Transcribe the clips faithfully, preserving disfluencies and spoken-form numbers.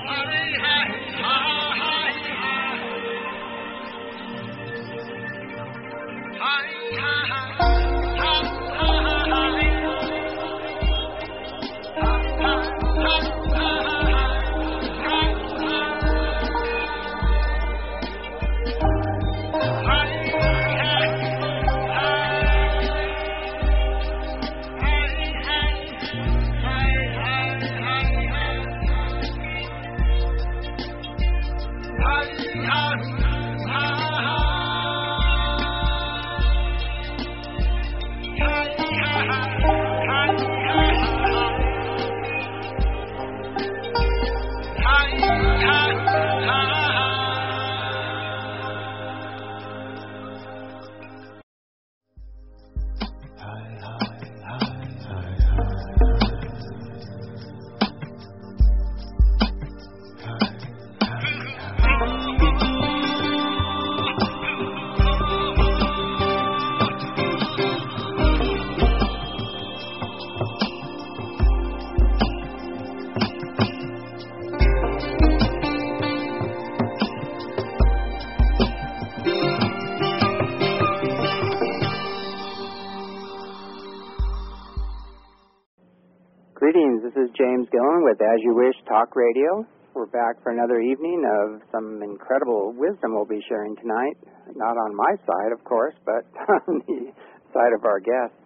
Greetings, this is James Gillen with As You Wish Talk Radio. We're back for another evening of some incredible wisdom we'll be sharing tonight. Not on my side, of course, but on the side of our guests.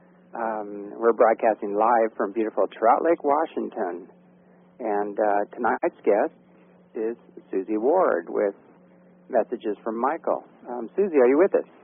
Um, we're broadcasting live from beautiful Trout Lake, Washington. And uh, tonight's guest is Susie Ward with messages from Michael. Um, Susie, are you with us?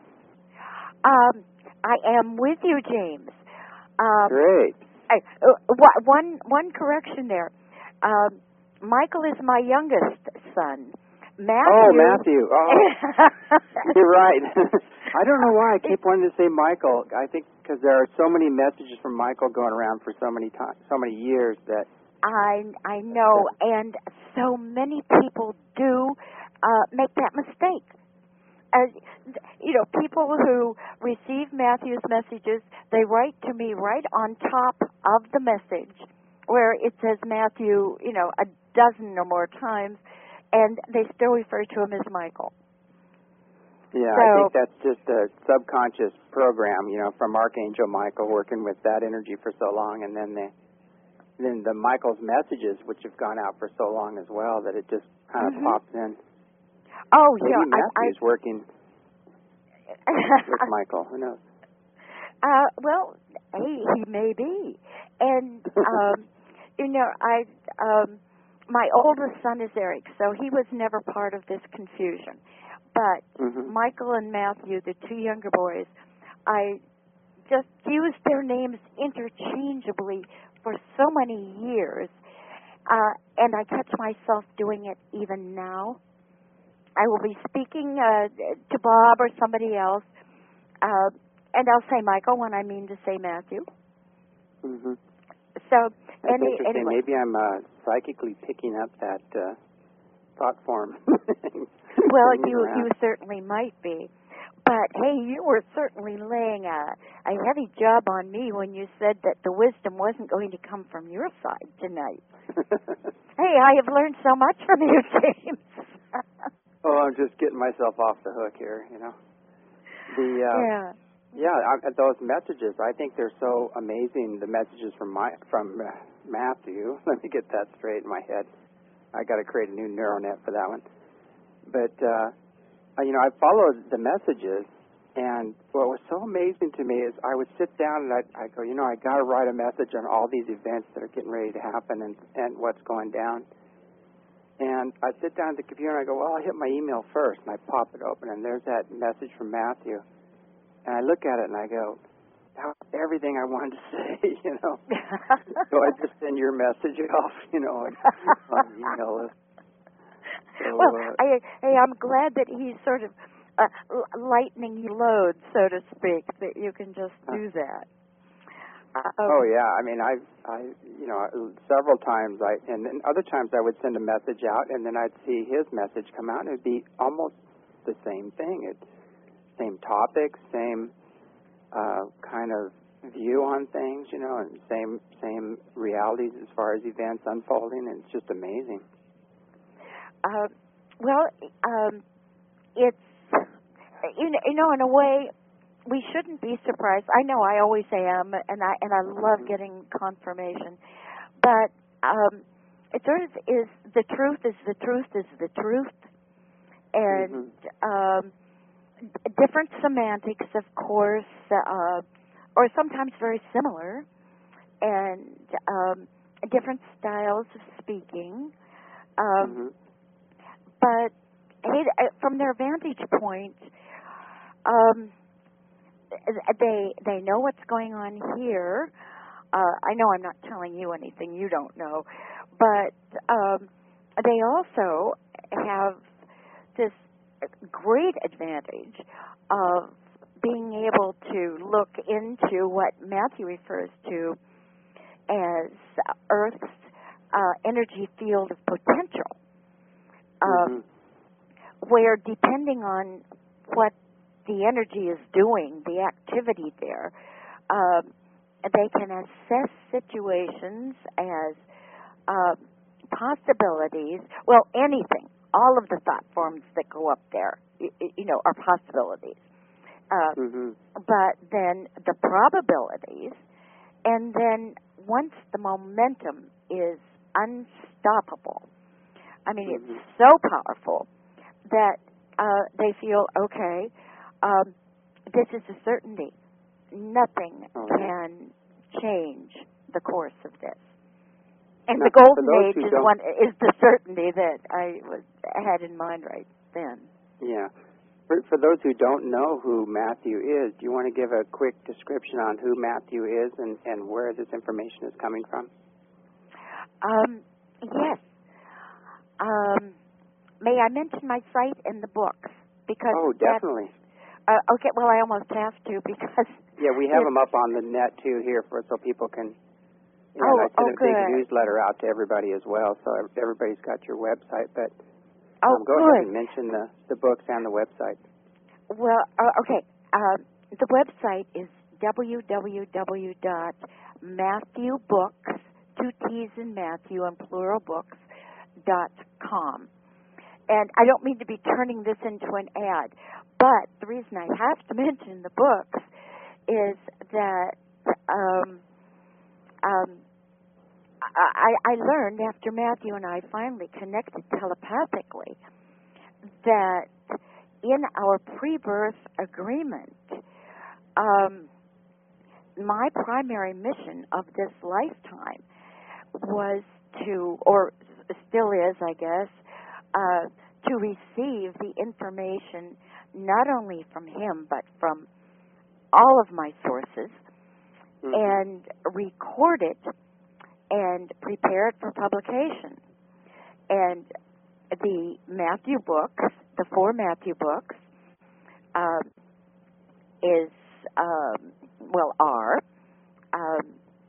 Um, I am with you, James. Um, Great. I, uh, one one correction there. Um, Michael is my youngest son. Matthew. Oh, Matthew. Oh, you're right. I don't know why I keep wanting to say Michael. I think because there are so many messages from Michael going around for so many times, so many years that. I I know, and so many people do uh, make that mistake. Uh, you know, people who receive Matthew's messages, they write to me right on top of the message where it says Matthew, you know, a dozen or more times, and they still refer to him as Michael. Yeah, so, I think that's just a subconscious program, you know, from Archangel Michael working with that energy for so long, and then the then the Michael's messages, which have gone out for so long as well, that it just kind of mm-hmm. pops in. Oh, Maybe yeah. Matthew's I, I, working with Michael. Who knows? Uh, well, hey, he may be. And, um, you know, I, um, my oldest son is Eric, so he was never part of this confusion. But mm-hmm. Michael and Matthew, the two younger boys, I just used their names interchangeably for so many years, uh, and I catch myself doing it even now. I will be speaking uh, to Bob or somebody else, uh, and I'll say Michael when I mean to say Matthew. Mm-hmm. So, That's any, interesting. anyway. Maybe I'm uh, psychically picking up that uh, thought form. Well, you you certainly might be. But, hey, you were certainly laying a, a heavy job on me when you said that the wisdom wasn't going to come from your side tonight. Hey, I have learned so much from you, James. Oh, I'm just getting myself off the hook here, you know. The uh, yeah, yeah. I, those messages, I think they're so amazing. The messages from my from uh, Matthew. Let me get that straight in my head. I got to create a new neural net for that one. But uh, you know, I followed the messages, and what was so amazing to me is I would sit down and I I go, you know, I got to write a message on all these events that are getting ready to happen and and what's going down. And I sit down at the computer and I go, well, I'll hit my email first. And I pop it open, and there's that message from Matthew. And I look at it and I go, that was everything I wanted to say, you know. So I just send your message off, you know, on the email list. So, well, uh, I, hey, I'm glad that he's sort of uh, lightening your load, so to speak, that you can just do that. Uh, oh yeah, I mean, I, I, you know, several times I, and then other times I would send a message out, and then I'd see his message come out, and it'd be almost the same thing. It's same topic, same uh, kind of view on things, you know, and same same realities as far as events unfolding, and it's just amazing. Uh, well, um, it's you know, you know, in a way, we shouldn't be surprised. I know I always am, and I and I love Mm-hmm. getting confirmation. But um, it sort of is the truth is the truth is the truth, and Mm-hmm. um, different semantics, of course, uh, or sometimes very similar, and um, different styles of speaking. Um, Mm-hmm. but hey, uh, from their vantage point, um, they they know what's going on here. Uh, I know I'm not telling you anything you don't know, but um, they also have this great advantage of being able to look into what Matthew refers to as Earth's uh, energy field of potential, Mm-hmm. um, where depending on what the energy is doing, the activity there, um, they can assess situations as uh, possibilities. Well, anything, all of the thought forms that go up there, you, you know, are possibilities. Uh, Mm-hmm. but then the probabilities, and then once the momentum is unstoppable, I mean, Mm-hmm. it's so powerful that uh, they feel, okay, um, this is a certainty. Nothing Okay. can change the course of this. And Now, the for golden those age who is don't- one is the certainty that I was had in mind right then. Yeah. For, for those who don't know who Matthew is, do you want to give a quick description on who Matthew is and, and where this information is coming from? Um, yes. Um, may I mention my site and the books? Because Oh, that's, definitely. uh, okay, well, I almost have to because Yeah, we have it's, them up on the net too here for so people can. You know, Oh, and I sent oh, a big good. newsletter out to everybody as well, so everybody's got your website. But oh, um, go good. ahead and mention the the books and the website. Well, uh, okay. Uh, the website is w w w dot matthew books, two T's in Matthew and plural books, dot com. And I don't mean to be turning this into an ad, but the reason I have to mention the books is that um, um, I, I learned after Matthew and I finally connected telepathically that in our pre-birth agreement, um, my primary mission of this lifetime was to, or still is, I guess, uh, to receive the information not only from him but from all of my sources, Mm-hmm. and record it and prepare it for publication. And the Matthew books, the four Matthew books, um, is um, well are um,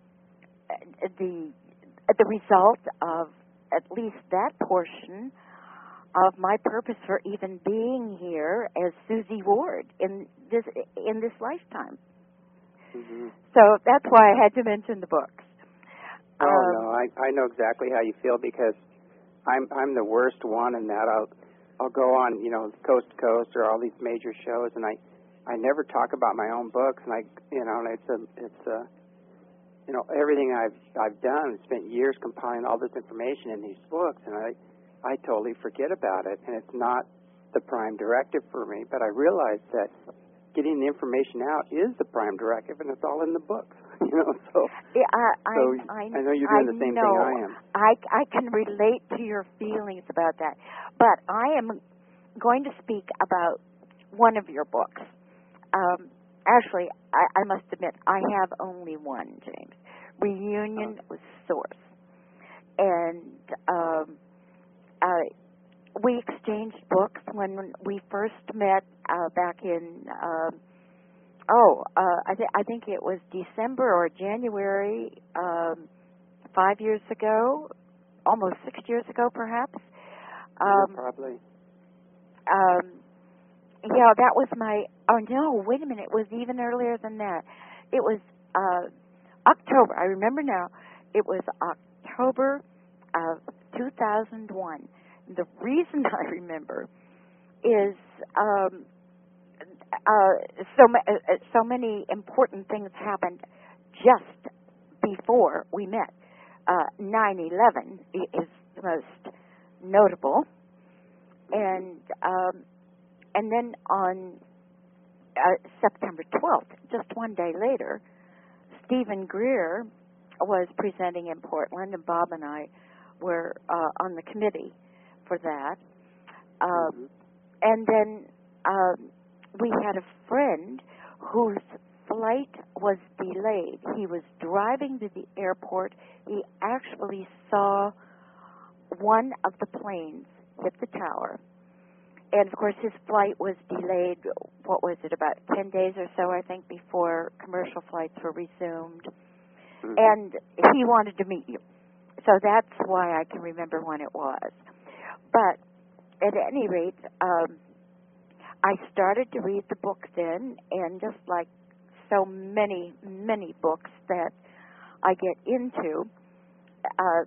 the the result of at least that portion of my purpose for even being here as Susie Ward in this in this lifetime. Mm-hmm. So that's why I had to mention the books. Oh Um, no, I I know exactly how you feel because I'm I'm the worst one in that I'll I'll go on, you know, coast to coast or all these major shows and I I never talk about my own books and I you know, and it's a it's a you know, everything I've I've done, spent years compiling all this information in these books and I I totally forget about it and it's not the prime directive for me, but I realized that getting the information out is the prime directive and it's all in the books. You know, so Yeah, I, I, so I, I know you're doing I the same know. thing I am. I, I can relate to your feelings about that. But I am going to speak about one of your books. Um, actually, I, I must admit, I have only one, James. Reunion Oh. with Source. And um, uh, we exchanged books when we first met uh, back in... Um, Oh, uh, I, th- I think it was December or January, um, five years ago, almost six years ago, perhaps. Um, Yeah, probably. um, yeah, that was my. Oh no, wait a minute. It was even earlier than that. It was uh, October. I remember now. It was October of two thousand one, The reason I remember is um, uh, so ma- uh, so many important things happened just before we met. Uh, nine eleven is the most notable, and um, and then on uh, September twelfth, just one day later, Stephen Greer was presenting in Portland, and Bob and I were uh, on the committee for that. Uh, Mm-hmm. And then um, we had a friend whose flight was delayed. He was driving to the airport. He actually saw one of the planes hit the tower. And, of course, his flight was delayed, what was it, about ten days or so, I think, before commercial flights were resumed. Mm-hmm. And he wanted to meet you. So that's why I can remember when it was. But at any rate, um, I started to read the book then, and just like so many, many books that I get into, uh,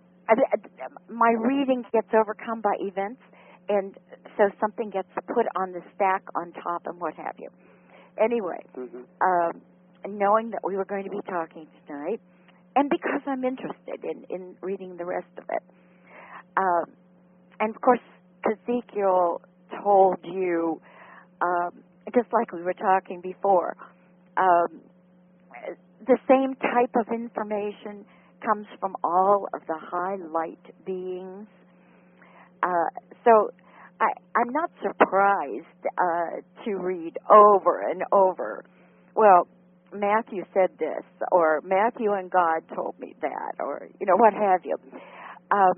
my reading gets overcome by events, and so something gets put on the stack on top and what have you. Anyway, Mm-hmm. um, knowing that we were going to be talking tonight, and because I'm interested in, in reading the rest of it, um, and of course, Ezekiel told you, um, just like we were talking before, um, the same type of information comes from all of the high light beings. Uh, so I, I'm not surprised uh, to read over and over, well, Matthew said this, or Matthew and God told me that, or, you know, what have you. Um,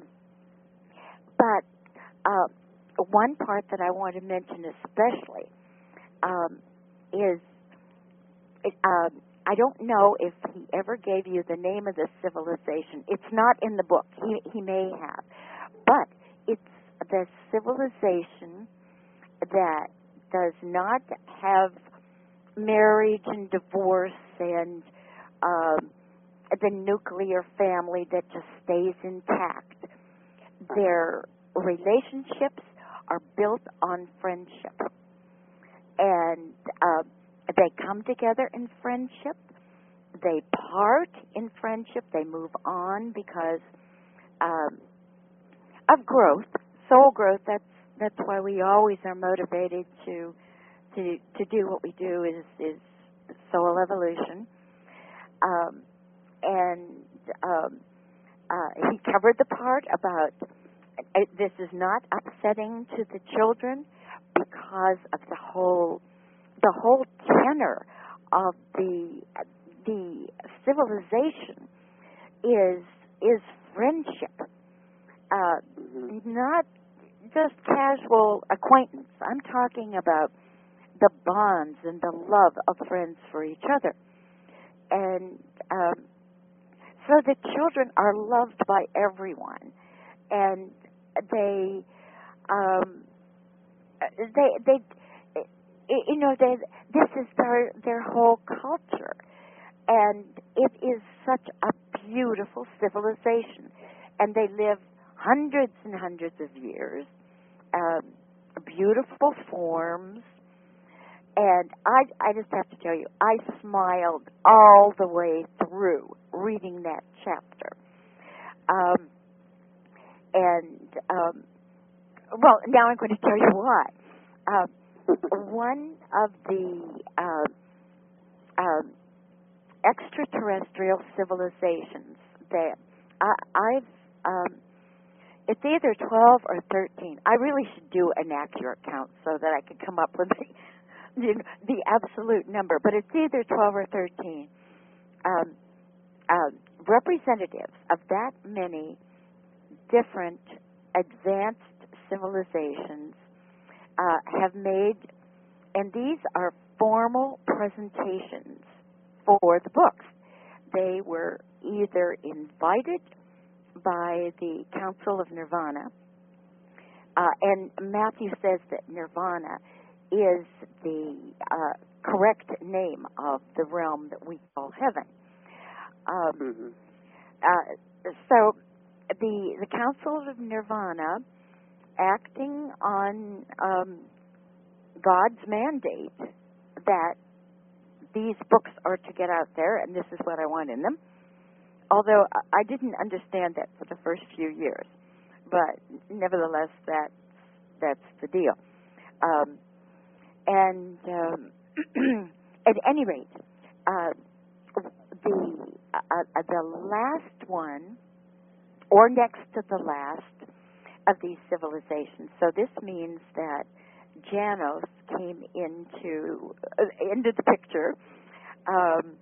but uh, one part that I want to mention especially um, is, it, um, I don't know if he ever gave you the name of the civilization. It's not in the book. He, he may have. But it's the civilization that does not have marriage and divorce and um, the nuclear family that just stays intact. Their relationships are built on friendship. And uh, they come together in friendship. They part in friendship. They move on because um, of growth, soul growth. That's that's why we always are motivated to to to do what we do is is soul evolution. Um, and um, uh, he covered the part about uh, this is not upsetting to the children because of the whole the whole tenor of the the civilization is is friendship, uh, Mm-hmm. not just casual acquaintance. I'm talking about the bonds and the love of friends for each other, and um, so the children are loved by everyone, and they um, they they. You know, they, this is their their whole culture, and it is such a beautiful civilization, and they live hundreds and hundreds of years, um, beautiful forms, and I I just have to tell you, I smiled all the way through reading that chapter, um, and um, well, now I'm going to tell you why. Uh, One of the uh, uh, extraterrestrial civilizations that I, I've, um, it's either twelve or thirteen. I really should do an accurate count so that I can come up with the, the, the absolute number, but it's either twelve or thirteen um, uh, representatives of that many different advanced civilizations Uh, have made, and these are formal presentations for the books. They were either invited by the Council of Nirvana, uh, and Matthew says that Nirvana is the uh, correct name of the realm that we call heaven. Um, Mm-hmm. uh, so the the Council of Nirvana acting on um, God's mandate that these books are to get out there, and this is what I want in them. Although I didn't understand that for the first few years, but nevertheless, that's that's the deal. Um, and um, at any rate, uh, the uh, uh, the last one, or next to the last, of these civilizations. So this means that Janos came into uh, into the picture um,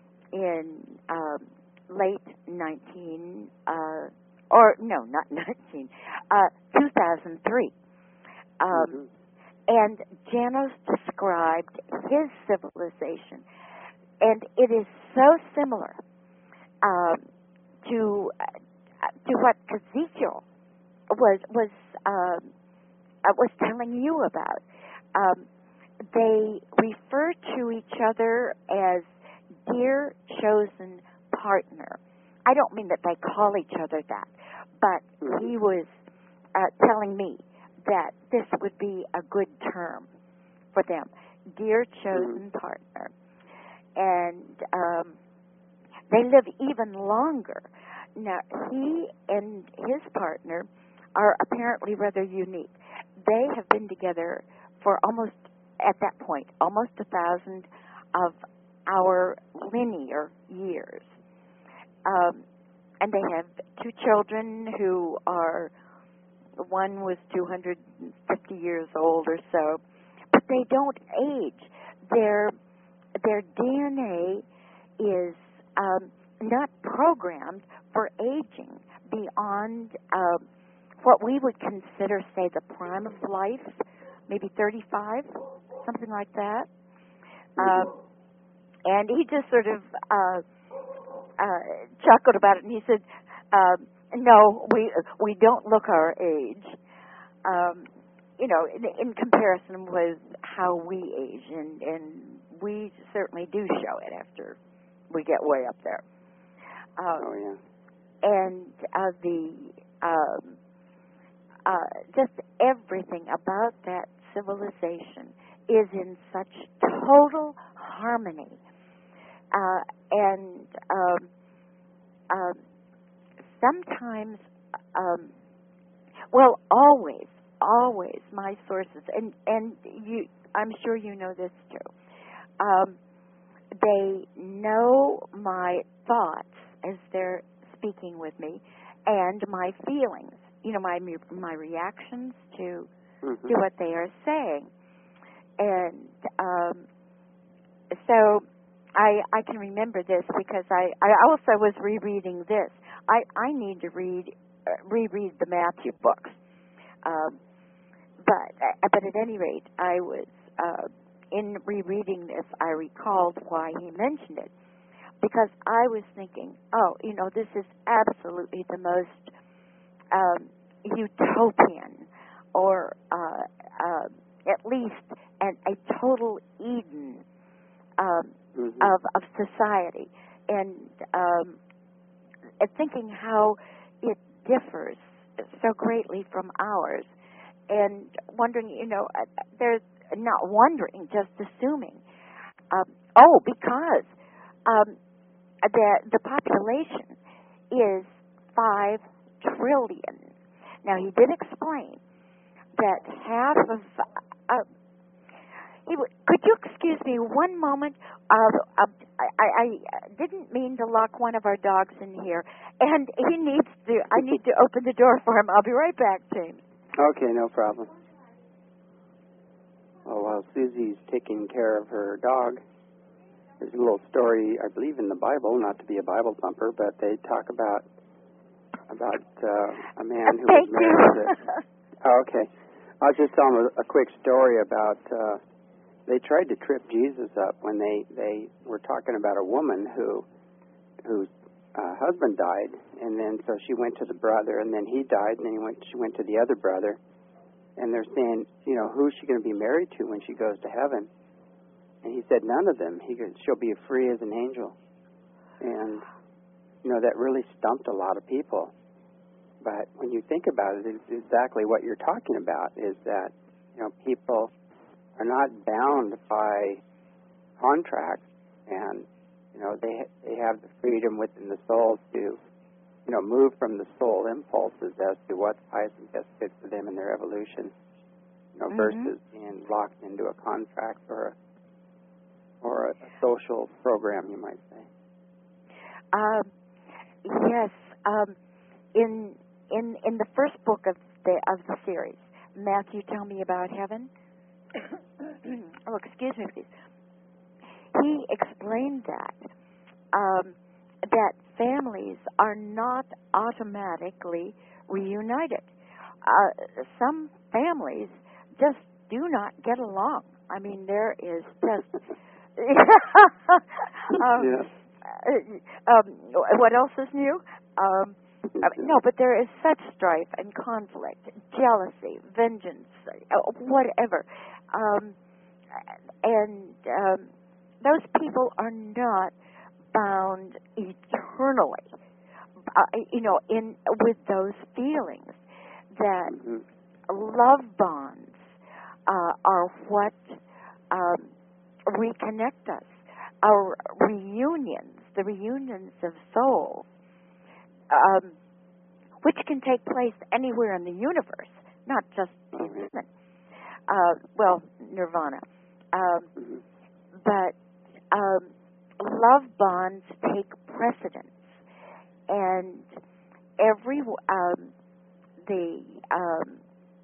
in um, late nineteen, uh, or no, not nineteen, uh, two thousand three. Um, mm-hmm. And Janos described his civilization, and it is so similar um, to uh, to what Ezekiel was was uh, was telling you about. Um, they refer to each other as dear chosen partner. I don't mean that they call each other that, but he was uh, telling me that this would be a good term for them, dear chosen partner. And um, they live even longer. Now, he and his partner are apparently rather unique. They have been together for almost, at that point, almost a thousand of our linear years. Um, and they have two children who are, one was two hundred fifty years old or so, but they don't age. Their their D N A is um, not programmed for aging beyond uh, what we would consider, say, the prime of life, maybe thirty-five, something like that. Um, and he just sort of uh, uh, chuckled about it, and he said, uh, no, we we don't look our age, um, you know, in, in comparison with how we age, and, and we certainly do show it after we get way up there. Um, oh, yeah. And uh, the um, uh, just everything about that civilization is in such total harmony, uh, and um, um, sometimes, um, well, always, always, my sources, and and you, I'm sure you know this too. Um, they know my thoughts as they're speaking with me, and my feelings. You know, my my reactions to mm-hmm. to what they are saying, and um, so I I can remember this because I I also was rereading this. I, I need to read uh, reread the Matthew books, um, but uh, but at any rate, I was uh, in rereading this. I recalled why he mentioned it, because I was thinking, oh, you know, this is absolutely the most um, utopian, or uh, uh, at least an, a total Eden um, mm-hmm. of of society, and um, thinking how it differs so greatly from ours, and wondering, you know, there's not wondering, just assuming. Um, oh, because um, the the population is five trillion. Now, he did explain that half of. Uh, he w- could you excuse me one moment? Uh, uh, I, I didn't mean to lock one of our dogs in here, and he needs to. I need to open the door for him. I'll be right back, James. Okay, no problem. Oh, while Susie's taking care of her dog, there's a little story, I believe, in the Bible, not to be a Bible thumper, but they talk about about uh, a man who Thank was married. you. To, oh, okay. I was just telling a, a quick story about. Uh, They tried to trip Jesus up when they, they were talking about a woman who whose uh, husband died, and then so she went to the brother, and then he died, and then he went she went to the other brother, and they're saying, you know, who's she going to be married to when she goes to heaven? And he said, none of them. He goes, she'll be free as an angel, and you know that really stumped a lot of people But when you think about it, it's exactly what you're talking about, is that, you know, people are not bound by contracts, and, you know, they they have the freedom within the soul to, you know, move from the soul impulses as to what's highest and best fit for them in their evolution, you know, mm-hmm. versus being locked into a contract or a, or a, a social program, you might say. Um, yes. Um, in in in the first book of the of the series, Matthew, Tell Me About Heaven. Oh, excuse me, please. He explained that um, that families are not automatically reunited. Uh, some families just do not get along. I mean, there is just um, yeah. um, what else is new? Um, no, but there is such strife and conflict, jealousy, vengeance, whatever. Um, and um, those people are not bound eternally, uh, you know, in with those feelings. That mm-hmm. love bonds uh, are what um, reconnect us. Our reunions, the reunions of souls, um, which can take place anywhere in the universe, not just in heaven. Uh, well, nirvana. Um, but um, love bonds take precedence, and every um, the um,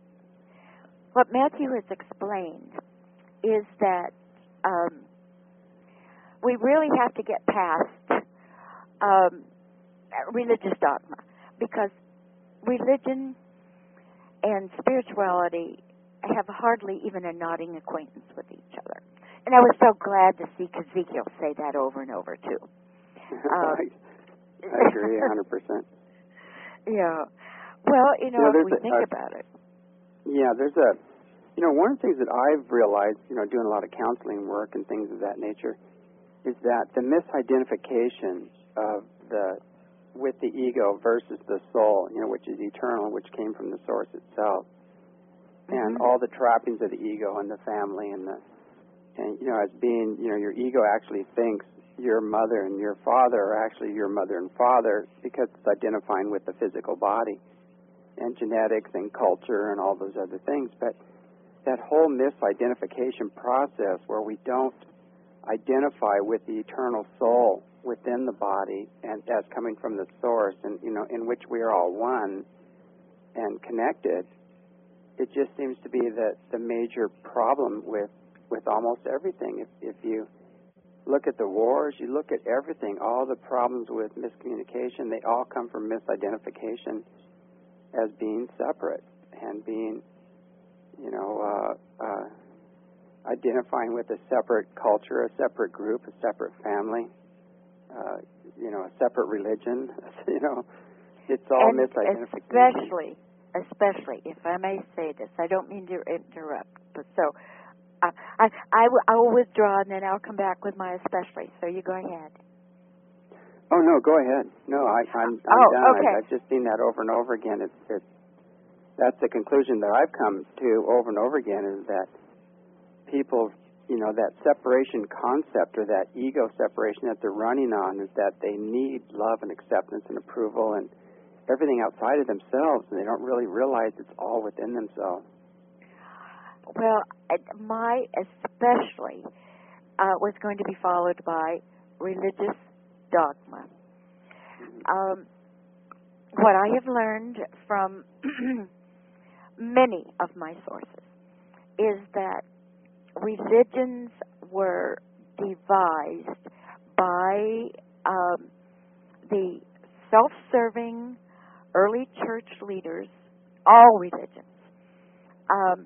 what Matthew has explained is that um, we really have to get past um, religious dogma, because religion and spirituality have hardly even a nodding acquaintance with each other. And I was so glad to see Ezekiel say that over and over, too. Um, I agree one hundred percent. Yeah. Well, you know, you know if we a, think uh, about it. Yeah, there's a, you know, one of the things that I've realized, you know, doing a lot of counseling work and things of that nature, is that the misidentification of the, with the ego versus the soul, you know, which is eternal, which came from the source itself, mm-hmm. and all the trappings of the ego and the family and the, and, you know, as being, you know, your ego actually thinks your mother and your father are actually your mother and father because it's identifying with the physical body and genetics and culture and all those other things. But that whole misidentification process where we don't identify with the eternal soul within the body and as coming from the source, and, you know, in which we are all one and connected, it just seems to be the, the major problem with with almost everything. If, if you look at the wars, you look at everything, all the problems with miscommunication, they all come from misidentification as being separate and being, you know, uh, uh, identifying with a separate culture, a separate group, a separate family, uh, you know, a separate religion. You know, it's all and misidentification. Especially, especially, if I may say this, I don't mean to interrupt, but so I, I, I, w- I will withdraw and then I'll come back with my especially. So you go ahead. Oh no, go ahead. No, I, I'm, I'm oh, done. Okay. I've, I've just seen that over and over again. It's, it's that's the conclusion that I've come to over and over again, is that people, you know, that separation concept or that ego separation that they're running on is that they need love and acceptance and approval and everything outside of themselves, and they don't really realize it's all within themselves. Well, my especially uh, was going to be followed by religious dogma. Um, what I have learned from many of my sources is that religions were devised by um, the self-serving early church leaders, all religions, um,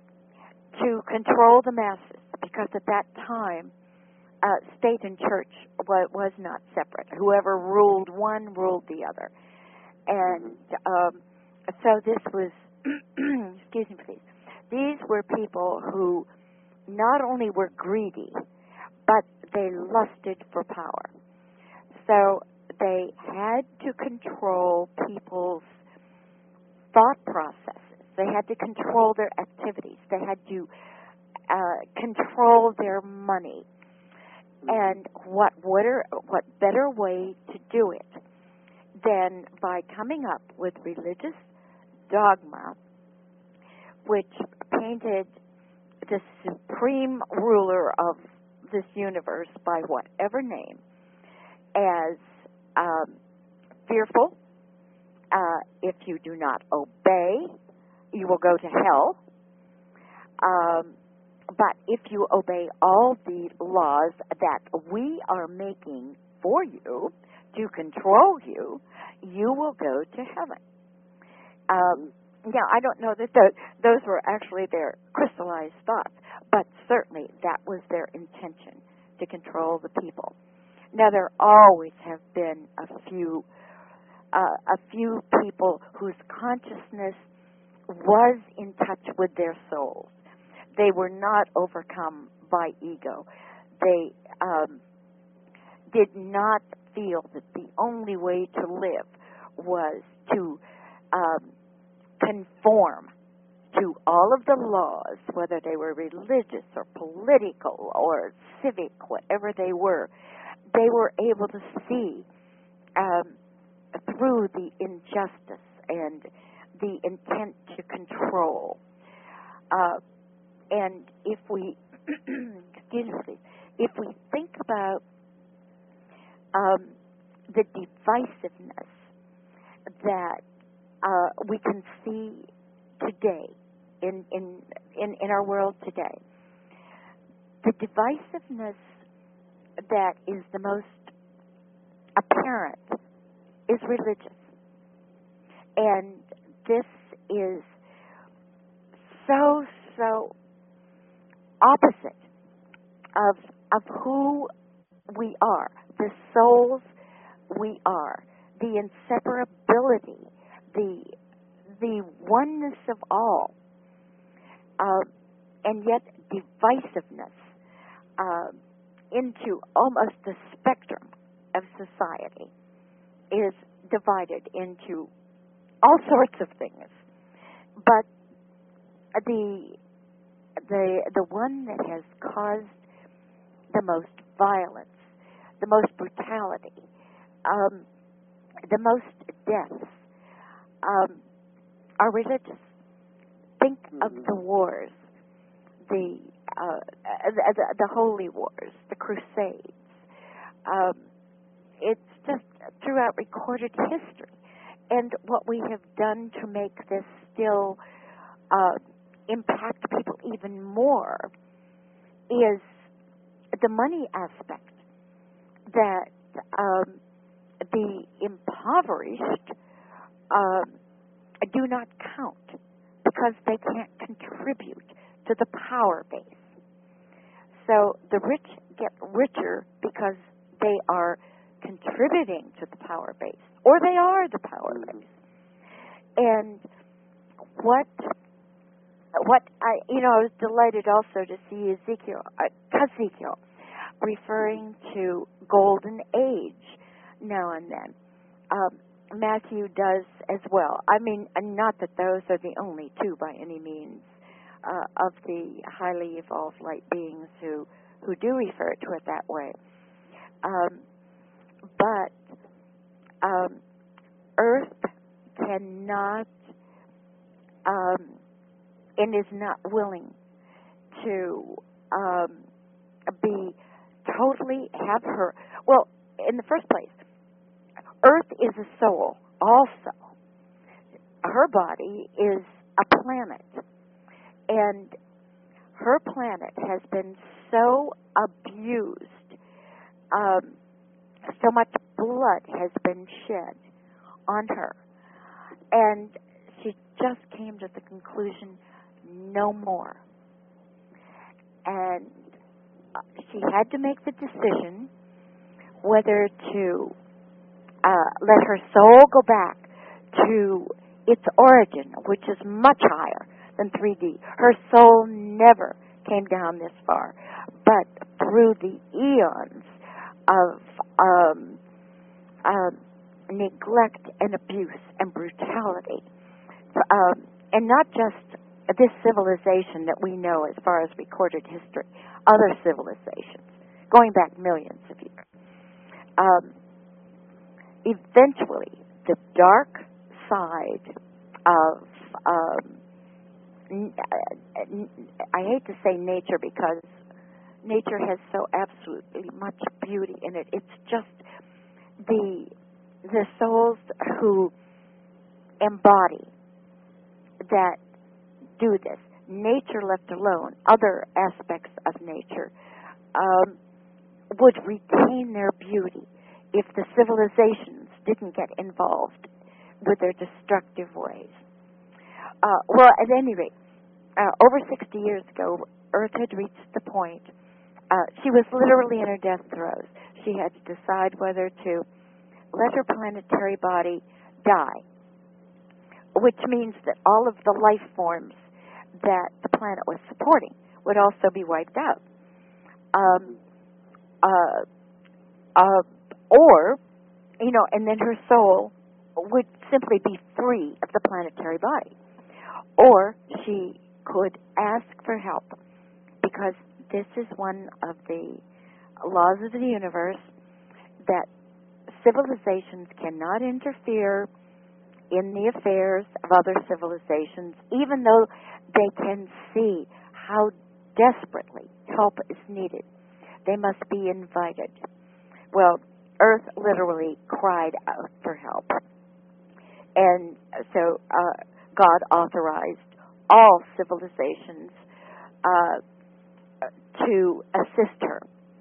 to control the masses, because at that time, uh, state and church was, was not separate. Whoever ruled one ruled the other. And um, so this was, excuse me please, these were people who not only were greedy, but they lusted for power. So they had to control people's thought processes. They had to control their activities. They had to uh, control their money. And what better, what better way to do it than by coming up with religious dogma, which painted the supreme ruler of this universe by whatever name as um, fearful. Uh, if you do not obey, you will go to hell. Um, but if you obey all the laws that we are making for you to control you, you will go to heaven. Um, now, I don't know that those, those were actually their crystallized thoughts, but certainly that was their intention, to control the people. Now, there always have been a few uh, a few people whose consciousness was in touch with their souls. They were not overcome by ego. They um, did not feel that the only way to live was to um, conform to all of the laws, whether they were religious or political or civic, whatever they were. They were able to see um, through the injustice and the intent to control. Uh, and if we, excuse me, if we think about um, the divisiveness that uh, we can see today in, in in in our world today, the divisiveness that is the most apparent is religious. And this is so, so opposite of of who we are, the souls we are, the inseparability, the the oneness of all, uh, and yet divisiveness uh, into almost the spectrum of society is divided into all sorts of things. But the the the one that has caused the most violence, the most brutality, um, the most deaths, um, are religious. Think mm-hmm. of the wars, the, uh, the the holy wars, the Crusades. Um, it's just throughout recorded history, and what we have done to make this still uh, impact people even more is the money aspect, that um, the impoverished um, do not count because they can't contribute to the power base. So the rich get richer because they are contributing to the power base, or they are the power base. And what what I you know I was delighted also to see Ezekiel uh, Ezekiel referring to golden age now and then. Um, Matthew does as well. I mean, not that those are the only two by any means uh, of the highly evolved light beings who who do refer to it that way. Um, but um, Earth cannot um, and is not willing to um, be totally have her. Well, in the first place, Earth is a soul also. Her body is a planet. And her planet has been so abused, um, so much blood has been shed on her. And she just came to the conclusion, no more. And she had to make the decision whether to uh, let her soul go back to its origin, which is much higher than three D. Her soul never came down this far, but through the eons of um, um, neglect and abuse and brutality, um, and not just this civilization that we know as far as recorded history, other civilizations, going back millions of years. Um, eventually, the dark side of, um, n- n- I hate to say nature because nature has so absolutely much beauty in it. It's just the the souls who embody that do this. Nature left alone, other aspects of nature um, would retain their beauty if the civilizations didn't get involved with their destructive ways. Uh, well, at any rate, uh, over sixty years ago, Earth had reached the point, uh, she was literally in her death throes. She had to decide whether to let her planetary body die, which means that all of the life forms that the planet was supporting would also be wiped out. Um, uh, uh, or, you know, and then her soul would simply be free of the planetary body. Or she could ask for help, because this is one of the laws of the universe, that civilizations cannot interfere in the affairs of other civilizations, even though they can see how desperately help is needed. They must be invited. Well, Earth literally cried out for help. And so uh, God authorized all civilizations uh, to assist her.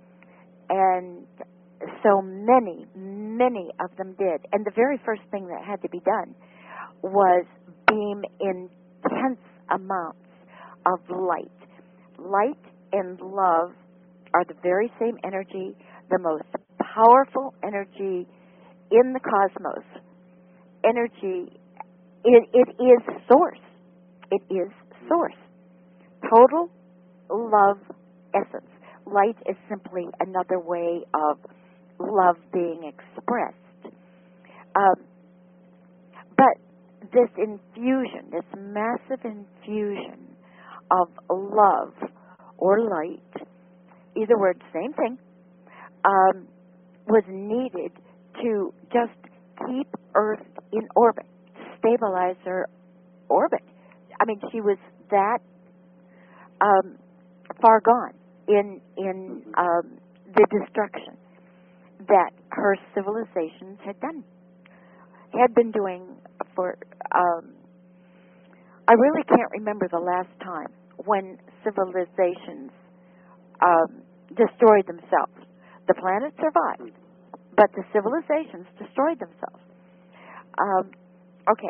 And so many, many of them did. And the very first thing that had to be done was beam intense amounts of light. Light and love are the very same energy, the most powerful energy in the cosmos. Energy, it, it is source. It is source. Total love essence. Light is simply another way of love being expressed. Um, but this infusion, this massive infusion of love or light, either word, same thing, um, was needed to just keep Earth in orbit, stabilize her orbit. I mean, she was that um, far gone in in um, the destruction that her civilizations had done, had been doing for, um, I really can't remember the last time when civilizations um, destroyed themselves. The planet survived, but the civilizations destroyed themselves. Um, okay.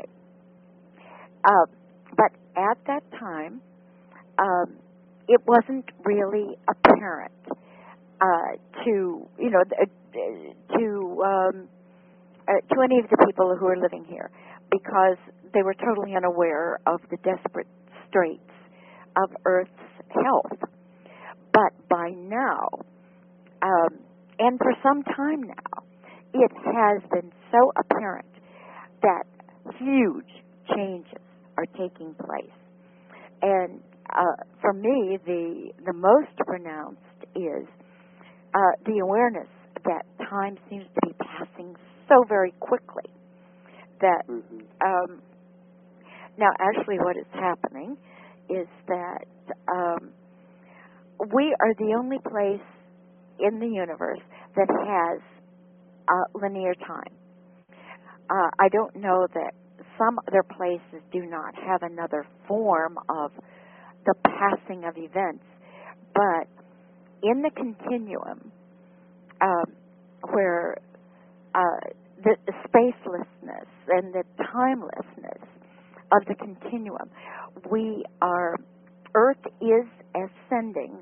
Uh, but at that time, um, it wasn't really apparent uh, to, you know, uh, to um, uh, to any of the people who are living here, because they were totally unaware of the desperate straits of Earth's health. But by now, um, and for some time now, it has been so apparent that huge changes are taking place. And uh, for me, the the most pronounced is uh, the awareness that time seems to be passing so very quickly. That Mm-hmm. um, now, actually, what is happening is that um, we are the only place in the universe that has uh, linear time. Uh, I don't know that some other places do not have another form of the passing of events, but in the continuum, um, where uh, the, the spacelessness and the timelessness of the continuum, we are, Earth is ascending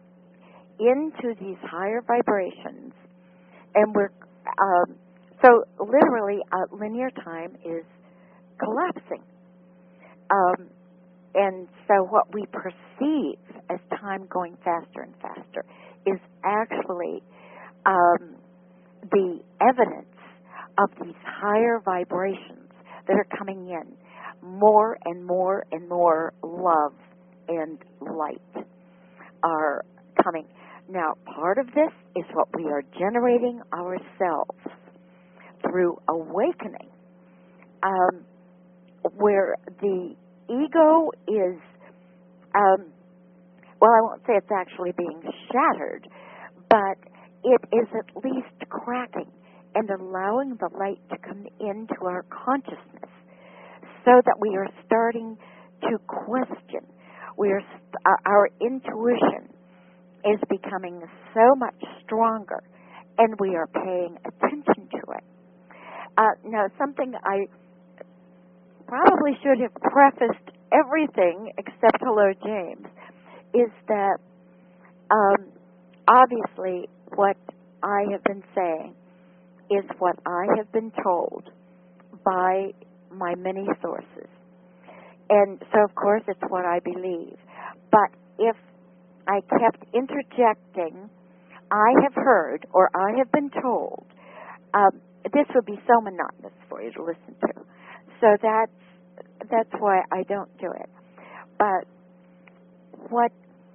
into these higher vibrations, and we're, um, so literally, uh, linear time is collapsing. Um, and so what we perceive as time going faster and faster is actually um, the evidence of these higher vibrations that are coming in, more and more and more love and light are coming. Now, part of this is what we are generating ourselves through awakening, um, where the ego is, um, well, I won't say it's actually being shattered, but it is at least cracking and allowing the light to come into our consciousness so that we are starting to question. We are st- our intuition is becoming so much stronger, and we are paying attention to it. Uh, now, something I probably should have prefaced everything except hello, James, is that um, obviously what I have been saying is what I have been told by my many sources. And so, of course, it's what I believe. But if I kept interjecting, I have heard or I have been told, um, this would be so monotonous for you to listen to. So that's, that's why I don't do it. But what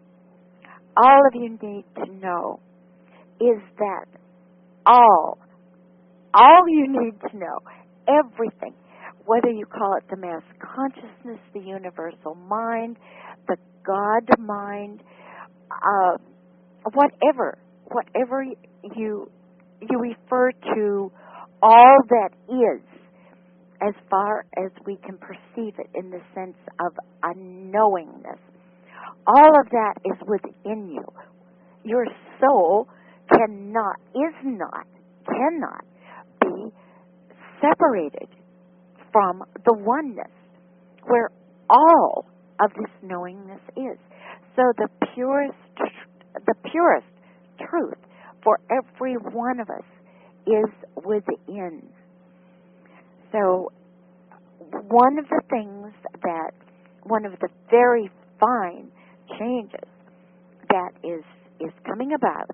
all of you need to know is that all, all you need to know, everything, whether you call it the mass consciousness, the universal mind, the God mind, uh, whatever, whatever you you refer to, all that is, as far as we can perceive it in the sense of a knowingness, all of that is within you. Your soul cannot, is not, cannot be separated from the oneness where all of this knowingness is. So the purest, the purest truth for every one of us is within. So one of the things that, one of the very fine changes that is is coming about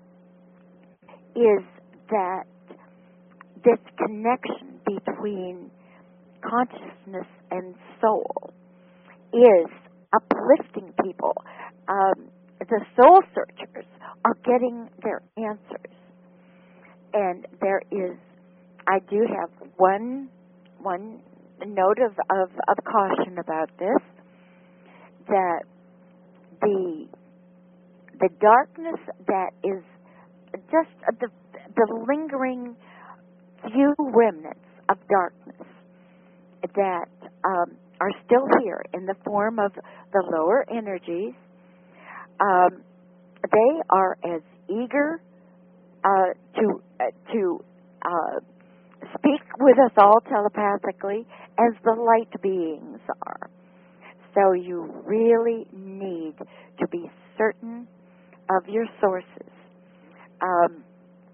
is that this connection between consciousness and soul is uplifting people. Um, the soul searchers are getting their answers. And there is, I do have one one note of, of, of caution about this, that the the darkness that is just the the lingering few remnants of darkness that um, are still here in the form of the lower energies, um, they are as eager uh, to uh, to uh, speak with us all telepathically as the light beings are. So you really need to be certain of your sources. Um,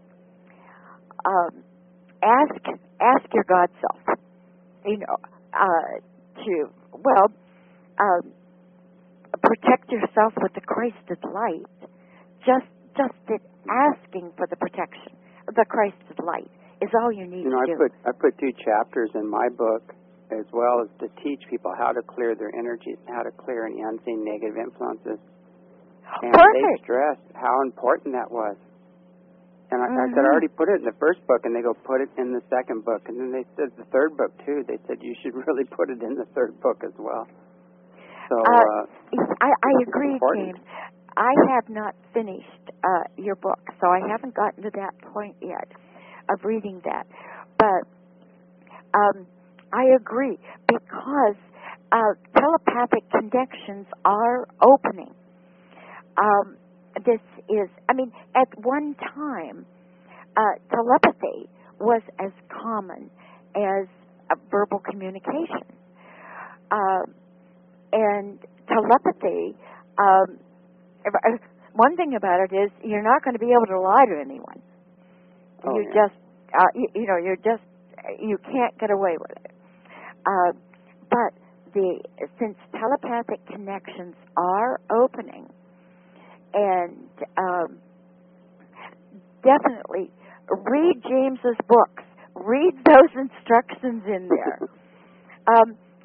um, ask ask your God self, you know, uh, to well, um, protect yourself with the Christed light. Just just it, asking for the protection of the Christed light is all you need you know, to I do. put I put two chapters in my book as well as to teach people how to clear their energies, how to clear any unseen negative influences. And Perfect. they stressed how important that was. And I, mm-hmm. I said, I already put it in the first book, and they go, put it in the second book. And then they said the third book, too. They said, you should really put it in the third book as well. So, uh, uh, I, I agree, important. James. I have not finished uh, your book, so I haven't gotten to that point yet of reading that. But um, I agree, because uh, telepathic connections are opening. Um, this is, I mean, at one time, uh, telepathy was as common as a verbal communication. Uh, and telepathy, um, one thing about it is you're not going to be able to lie to anyone. Oh, you yeah. just, uh, you, you know, you're just, you can't get away with it. Uh, but the since telepathic connections are opening, and um, definitely read James's books. Read those instructions in there. um,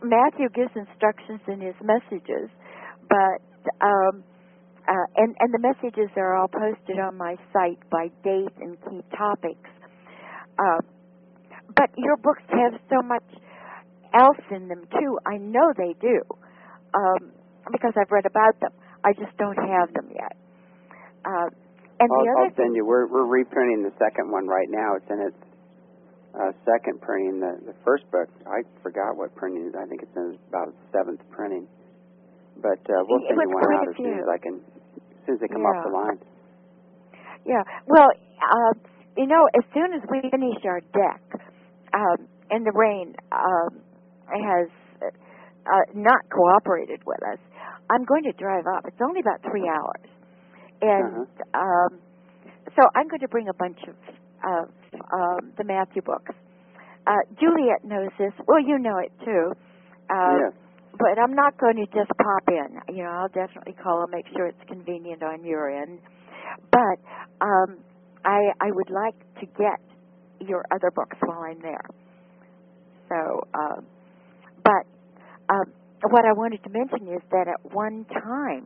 Matthew gives instructions in his messages, but um, uh, and and the messages are all posted on my site by date and key topics. Uh, but your books have so much else in them too. I know they do, um, because I've read about them. I just don't have them yet. Uh, and I'll, the other I'll send you. We're we're reprinting the second one right now. It's in its uh, second printing. The the first book, I forgot what printing is. I think it's in about its seventh printing. But uh, we'll send you one out as soon as I can, as soon as they come yeah. off the line. Yeah. Well, uh, you know, as soon as we finish our deck, um, and the rain um, has uh, not cooperated with us, I'm going to drive up. It's only about three hours. And uh-huh. um, so I'm going to bring a bunch of, of um, the Matthew books. Uh, Juliet knows this. Well, you know it, too. Uh, yes. But I'm not going to just pop in. You know, I'll definitely call and make sure it's convenient on your end. But um, I, I would like to get your other books while I'm there. So, um, but um, what I wanted to mention is that at one time,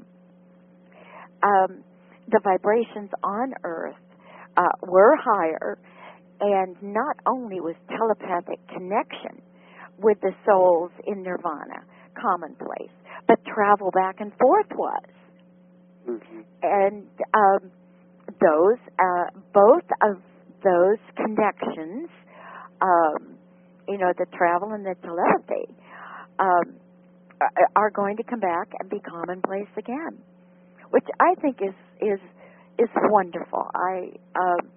um, the vibrations on Earth uh, were higher, and not only was telepathic connection with the souls in nirvana commonplace, but travel back and forth was. Mm-hmm. And um, those, uh, both of those connections, um, you know, the travel and the telepathy, um, are going to come back and be commonplace again, which I think is is is wonderful. I um,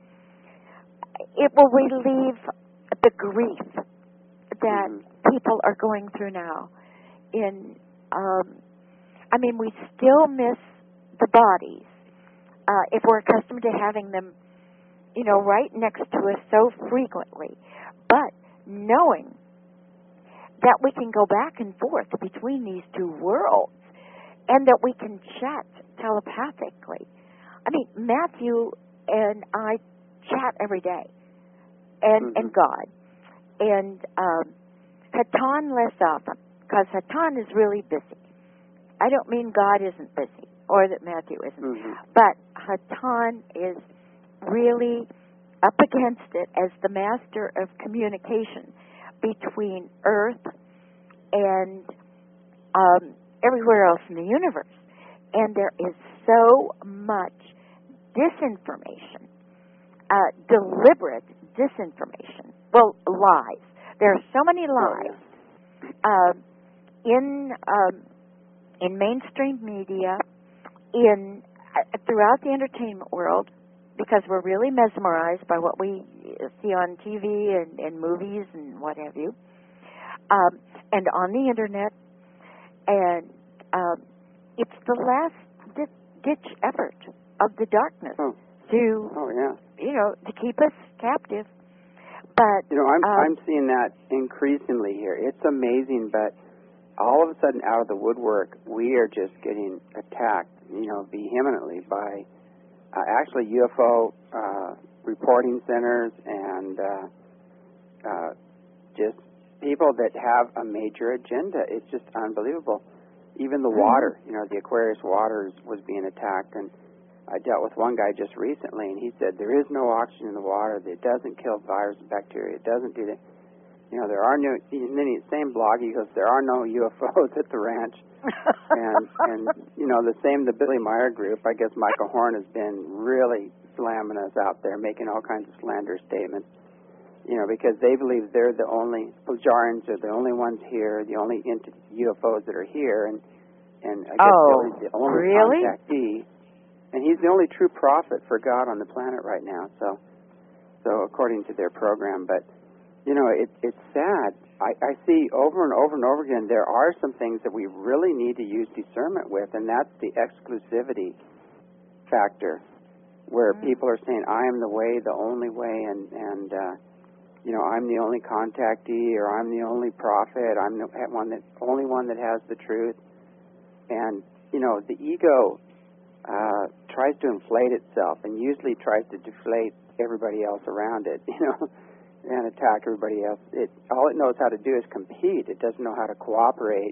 it will relieve the grief that mm-hmm. people are going through now. In, um, I mean, we still miss the bodies uh, if we're accustomed to having them, you know, right next to us so frequently. But knowing that we can go back and forth between these two worlds, and that we can chat telepathically. I mean, Matthew and I chat every day, and mm-hmm. and God, and um, Hatan less often, because Hatan is really busy. I don't mean God isn't busy, or that Matthew isn't, mm-hmm. but Hatan is really up against it as the master of communication between Earth and um, everywhere else in the universe. And there is so much disinformation, uh, deliberate disinformation. Well, lies. There are so many lies oh, yeah. uh, in um, in mainstream media, in uh, throughout the entertainment world, because we're really mesmerized by what we see on T V and, and movies and what have you, um, and on the internet, and um, it's the last di- ditch effort of the darkness oh. to, oh, yeah. you know, to keep us captive. But you know, I'm um, I'm seeing that increasingly here. It's amazing, but all of a sudden, out of the woodwork, we are just getting attacked, you know, vehemently by uh, actually U F O uh, reporting centers and uh, uh, just people that have a major agenda. It's just unbelievable. Even the water, you know, the Aquarius waters was being attacked, and I dealt with one guy just recently, and he said there is no oxygen in the water. It doesn't kill virus and bacteria. It doesn't do that. You know, there are no. And then the same blog, he goes, there are no U F Os at the ranch, and and you know, the same the Billy Meyer group. I guess Michael Horn has been really slamming us out there, making all kinds of slanderous statements. You know, because they believe they're the only Plejarians are the only ones here, the only entity, U F Os that are here, and and I guess oh, the only really? contactee. And he's the only true prophet for God on the planet right now. So, so according to their program, but you know, it, it's sad. I, I see over and over and over again there are some things that we really need to use discernment with, and that's the exclusivity factor, where mm. people are saying, "I am the way, the only way," and and uh, you know, I'm the only contactee, or I'm the only prophet. I'm the one that only one that has the truth, and you know, the ego Uh, tries to inflate itself, and usually tries to deflate everybody else around it. You know, and attack everybody else. It all it knows how to do is compete. It doesn't know how to cooperate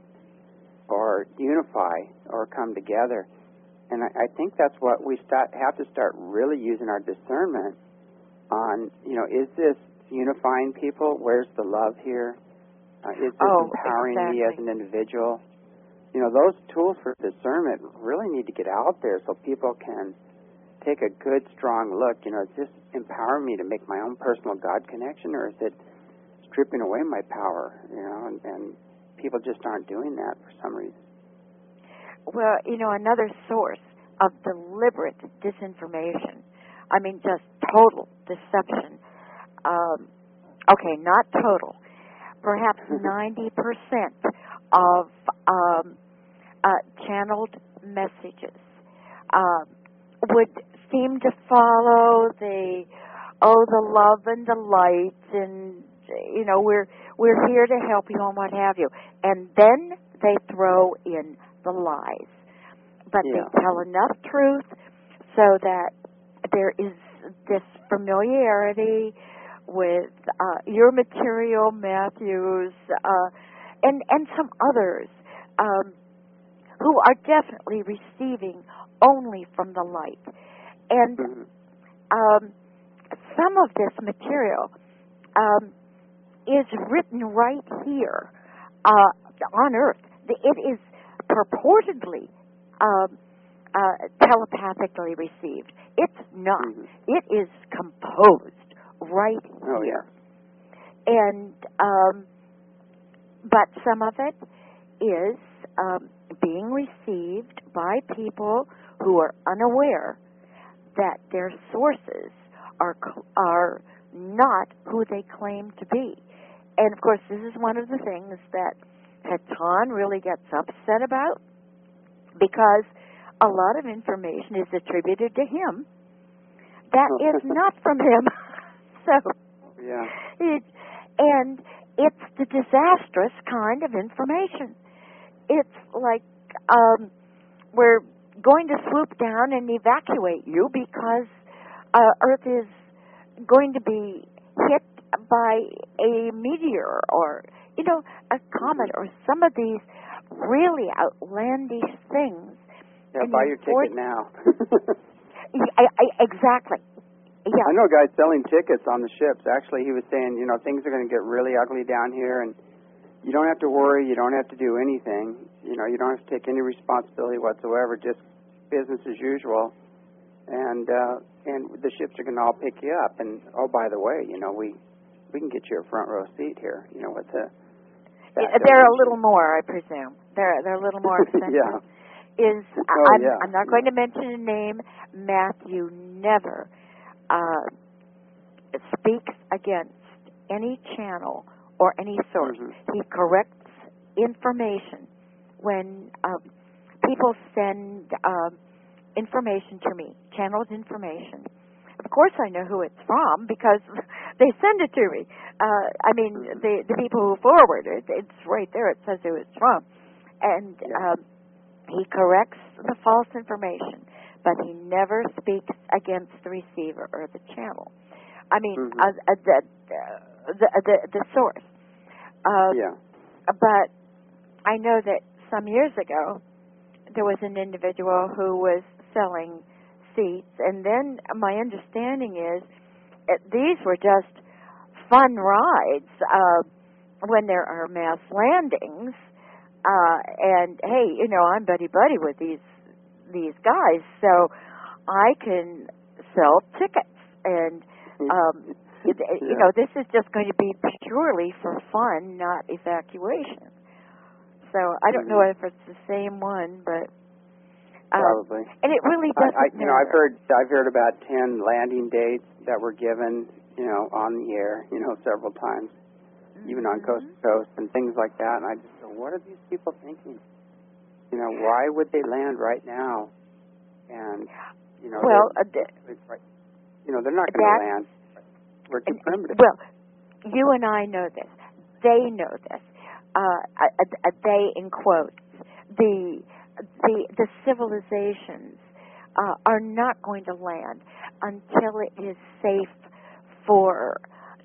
or unify or come together. And I, I think that's what we start, have to start really using our discernment on. You know, is this unifying people? Where's the love here? Uh, is this oh, empowering exactly. me as an individual? You know, those tools for discernment really need to get out there so people can take a good, strong look. You know, is this empowering me to make my own personal God connection, or is it stripping away my power? You know, and, and people just aren't doing that for some reason. Well, you know, another source of deliberate disinformation, I mean, just total deception. Um, okay, not total. Perhaps ninety percent of um, uh, channeled messages uh, would seem to follow the, oh, the love and the light, and, you know, we're we're here to help you and what have you. And then they throw in the lies. But Yeah. they tell enough truth so that there is this familiarity with uh, your material, Matthews, uh, and, and some others um, who are definitely receiving only from the light. And Mm-hmm. um, some of this material um, is written right here uh, on Earth. It is purportedly um, uh, telepathically received. It's not. Mm-hmm. It is composed right Oh, here. yeah. And um, but some of it is um, being received by people who are unaware that their sources are are not who they claim to be. And of course, this is one of the things that Haton really gets upset about, because a lot of information is attributed to him that is not from him. So, yeah. it, and it's the disastrous kind of information. It's like um, we're going to swoop down and evacuate you because uh, Earth is going to be hit by a meteor or, you know, a comet or some of these really outlandish things. Yeah, and buy you your force- ticket now. I, I, exactly. Yeah. I know a guy selling tickets on the ships. Actually, he was saying, you know, things are going to get really ugly down here, and you don't have to worry. You don't have to do anything. You know, you don't have to take any responsibility whatsoever. Just business as usual, and uh, and the ships are going to all pick you up. And oh, by the way, you know, we we can get you a front row seat here. You know, with the Yeah, they're a little more, I presume. They're they're a little more expensive. yeah. Is Oh, I'm yeah. I'm not going to mention a name. Matthew never uh, speaks against any channel or any source. Mm-hmm. He corrects information when um, people send um, information to me, channeled information. Of course, I know who it's from because they send it to me. Uh, I mean, Mm-hmm. the the people who forward it, it's right there. It says who it's from, and Yeah. um, he corrects the false information, but he never speaks against the receiver or the channel. I mean, Mm-hmm. uh, uh, the, uh, the the the source. Uh, yeah. But I know that some years ago there was an individual who was selling seats, and then my understanding is that these were just fun rides uh, when there are mass landings. Uh, and hey, you know, I'm buddy buddy with these these guys, so I can sell tickets, and um, it, Yeah. you know, this is just going to be purely for fun, not evacuation. So I don't know if it's the same one, but um, Probably. and it really doesn't I, I, you know, I've matter. heard I've heard about ten landing dates that were given, you know, on the air, you know, several times, even on coast to coast and things like that. And I just go, what are these people thinking? You know, why would they land right now? And you know, Well, they're- uh, th- right, you know, they're not going to that- land. We're too And- primitive. Well, you and I know this. They know this. Uh, uh, uh, they, in quotes, the the the civilizations uh, are not going to land until it is safe for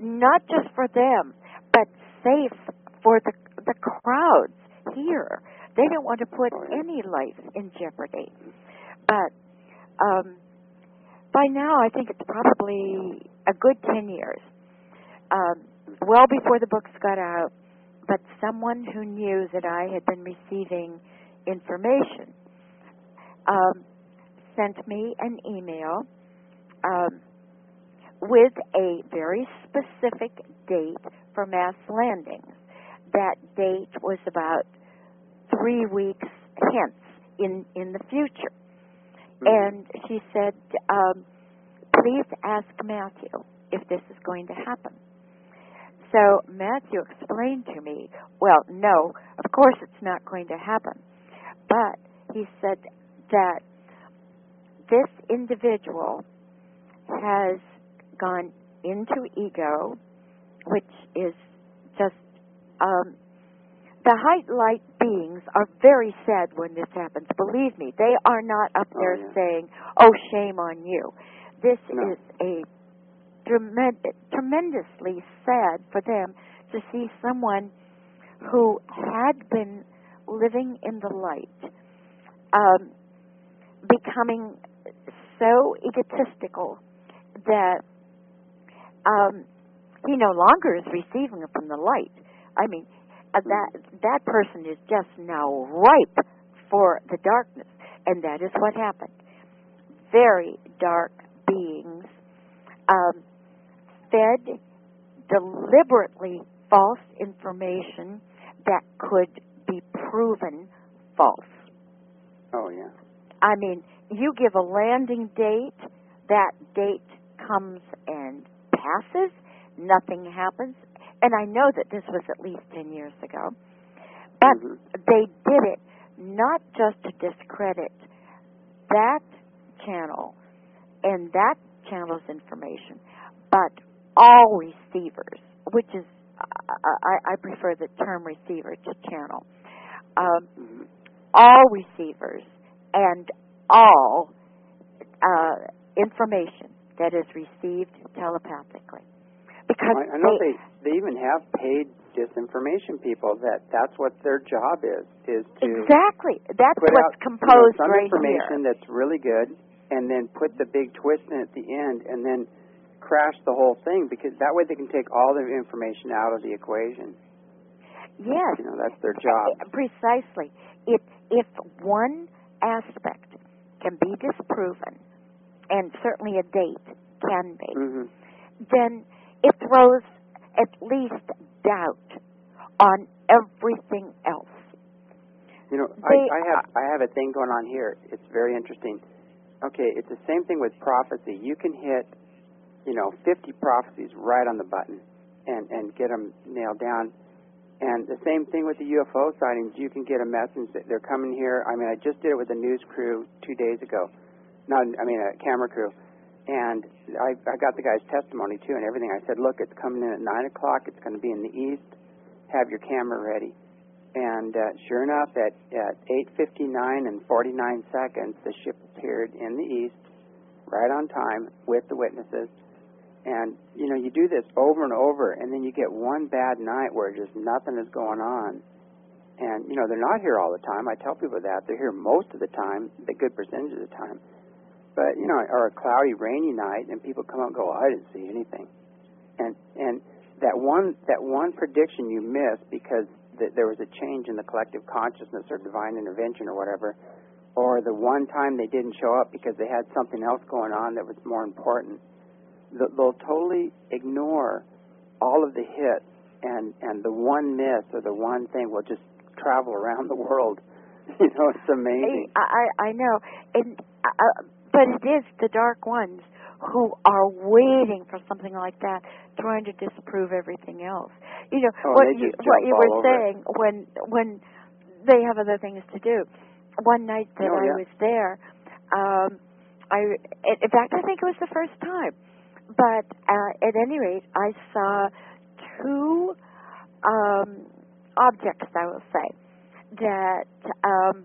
not just for them, but safe for the the crowds here. They don't want to put any life in jeopardy. But um, by now, I think it's probably a good ten years, um, well before the books got out, but someone who knew that I had been receiving information um, sent me an email um, with a very specific date for mass landings. That date was about three weeks hence in, in the future. And she said, um, please ask Matthew if this is going to happen. So Matthew explained to me, well, no, of course it's not going to happen. But he said that this individual has gone into ego, which is just, um, the height-light beings are very sad when this happens. Believe me, they are not up there oh, yeah. saying, oh, shame on you. This no. is a tremend- tremendously sad for them to see someone who had been living in the light um, becoming so egotistical that um, he no longer is receiving it from the light. I mean, Uh, that that person is just now ripe for the darkness, and that is what happened. Very dark beings um, fed deliberately false information that could be proven false. Oh, yeah. I mean, you give a landing date, that date comes and passes, nothing happens. And I know that this was at least ten years ago. But mm-hmm. they did it not just to discredit that channel and that channel's information, but all receivers, which is, I, I prefer the term receiver to channel. Um, mm-hmm. All receivers and all uh, information that is received telepathically. Because I, I know they, they, they even have paid disinformation people that that's what their job is, is to exactly. That's put what's out, composed you know, some right information here. that's really good, and then put the big twist in at the end, and then crash the whole thing, because that way they can take all the information out of the equation. Yes. You know, that's their job. Precisely. If, if one aspect can be disproven, and certainly a date can be, mm-hmm. then it throws at least doubt on everything else. You know, they, I, I have I have a thing going on here. It's very interesting. Okay, it's the same thing with prophecy. You can hit, you know, fifty prophecies right on the button and, and get them nailed down. And the same thing with the U F O sightings. You can get a message that they're coming here. I mean, I just did it with a news crew two days ago. Not, I mean, a camera crew. And I, I got the guy's testimony, too, and everything. I said, look, it's coming in at nine o'clock. It's going to be in the east. Have your camera ready. And uh, sure enough, at, at eight fifty-nine and forty-nine seconds, the ship appeared in the east, right on time, with the witnesses. And, you know, you do this over and over, and then you get one bad night where just nothing is going on. And, you know, they're not here all the time. I tell people that. They're here most of the time, the good percentage of the time. But, you know, or a cloudy, rainy night, and people come out and go, I didn't see anything. And and that one that one prediction you miss because th- there was a change in the collective consciousness or divine intervention or whatever, or the one time they didn't show up because they had something else going on that was more important, th- they'll totally ignore all of the hits, and, and the one miss or the one thing will just travel around the world. You know, it's amazing. I, I, I know. And... Uh, But it is the dark ones who are waiting for something like that, trying to disprove everything else. You know, oh, what they you just what you were all saying over. when when they have other things to do. One night that oh, I yeah. was there, um, I in fact I think it was the first time, but uh, at any rate I saw two um, objects, I will say, that um,